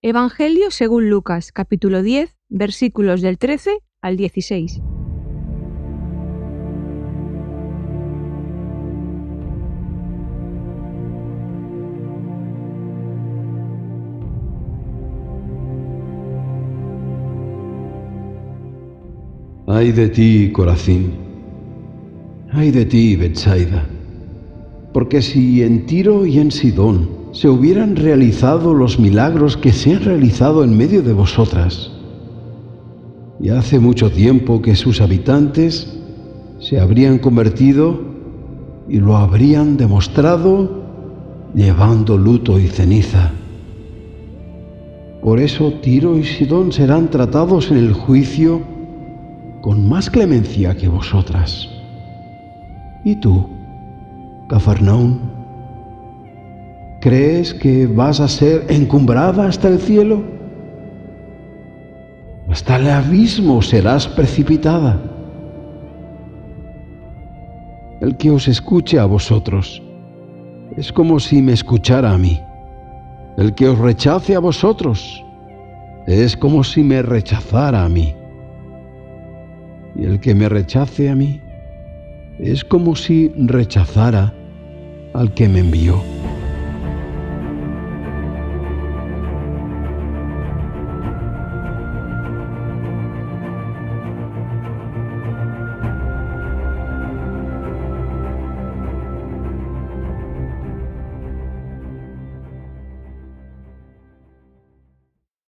Evangelio según Lucas, capítulo 10, versículos del 13 al 16. Ay de ti, Corazín. Ay de ti, Betsaida. Porque si en Tiro y en Sidón se hubieran realizado los milagros que se han realizado en medio de vosotras, y hace mucho tiempo que sus habitantes se habrían convertido y lo habrían demostrado llevando luto y ceniza. Por eso Tiro y Sidón serán tratados en el juicio con más clemencia que vosotras. ¿Y tú, Cafarnaúm? ¿Crees que vas a ser encumbrada hasta el cielo? Hasta el abismo serás precipitada. El que os escuche a vosotros es como si me escuchara a mí. El que os rechace a vosotros es como si me rechazara a mí. Y el que me rechace a mí es como si rechazara al que me envió.